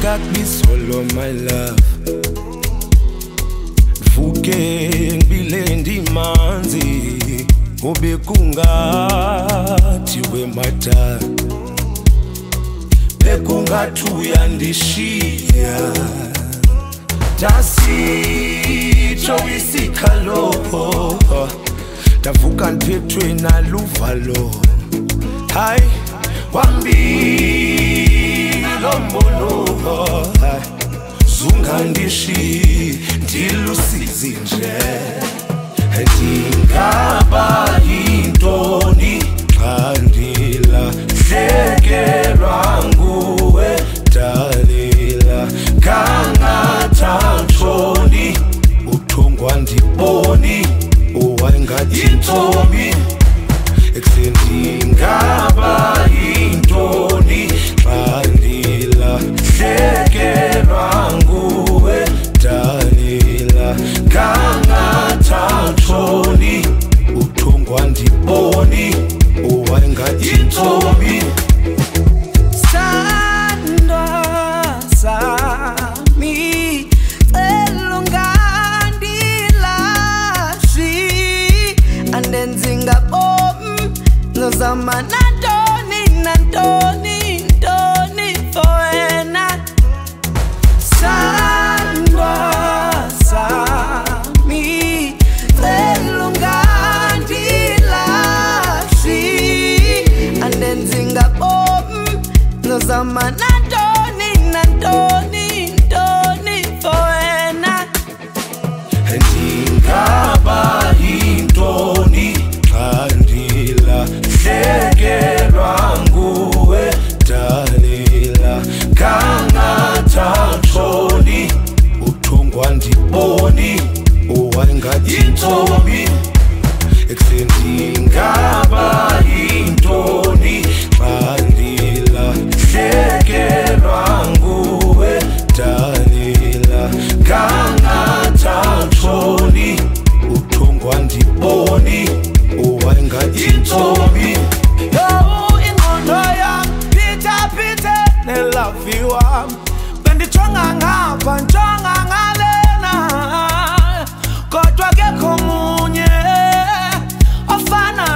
Rugby solo my love Vuke ngibile ndimanzi Ube kungathi wematha Bekungathi uyandishiya Dasitsho isikhalo Davuka ndiphethwe naluvalo Hayi wambila lombono Zungandishi ndilusizi nje Ndingaba yintoni xa ndilahlekelwa nguwe Dalila kangathatshoni uthongwa ndiboni owayengathi intombi Ndingaba yintoni xa ndilahlekelwa nguwe Dalila kangathatshoni uthongwa ndiboni owayengathi intombi Sandwa sami elungandilahli andenzingabom ngozama nantoni for wena Sandwa sami elungandilahli andenzingabom ngozama nantoni for wena Ndingaba yintoni xa ndilahlekelwa nguwe Dalila kangathatshoni uthongwa ndiboni owayengathi intombi Ndingaba yintoni xa ndilahlekelwa nguwe Dalila kangathatshoni uthongwa ndiboni owayengathi intombi ingqondo yam phitha nelaviwa bendijonga ngapha njonga ngalena kodwa kekho munye ofana